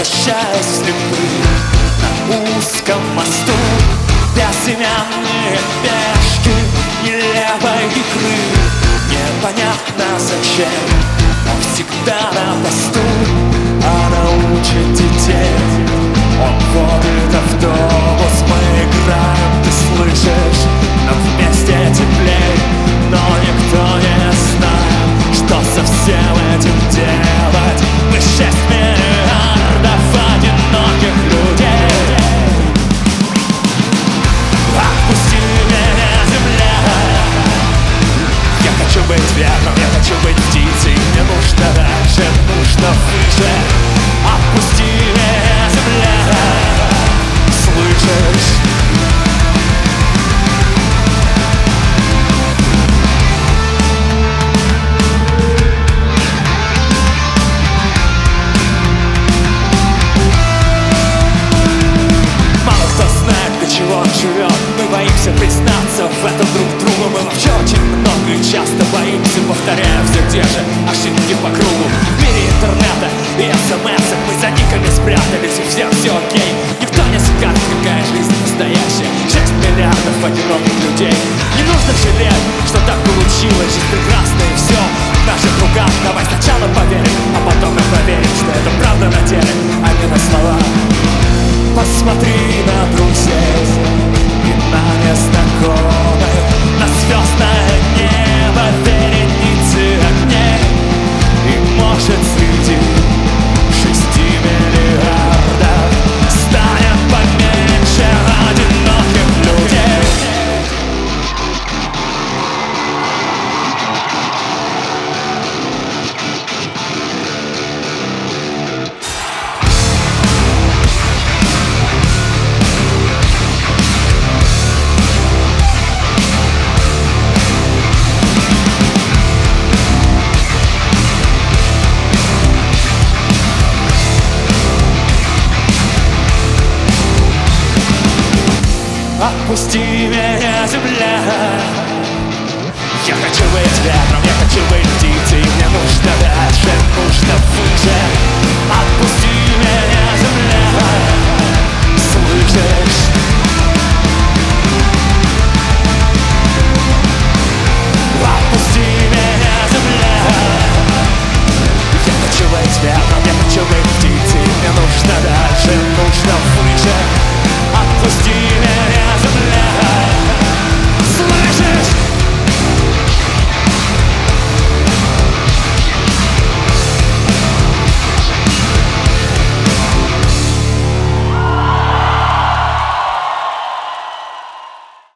превращаясь вслепую. На узком мосту безымянные пешки нелепой игры. Непонятно зачем он всегда на посту, а научит детей. Он водит автобус, мы играем, ты слышишь? Нам вместе теплей, но никто не знает, что со всем этим делать. Мы 6 миллиардов одиноких людей. Отпусти меня, земля. Я хочу быть ветром, я хочу быть птицей. Мне нужно дальше, нужно выше. Отпусти меня, земля. Слышишь? Чего он живет, мы боимся признаться в этом друг другу. Мы вообще очень много и часто боимся, повторяя все те же ошибки по кругу. В мире интернета и смс мы за никами спрятались, и всем все окей. Никто не скажет, какая жизнь настоящая. 6 миллиардов одиноких людей. Не нужно жалеть, что так получилось. Жизнь прекрасна и все в наших руках. Давай сначала поверим, а потом и проверим, что это правда на деле, а не на словах. Посмотри на друзей и на незнакомых, на звездное небо, вереницы огней. И может среди 6 миллиардов станет поменьше одиноких людей. Отпусти меня, земля. Я хочу быть ветром, я хочу быть птицей. Мне нужно дальше, нужно выше. Отпусти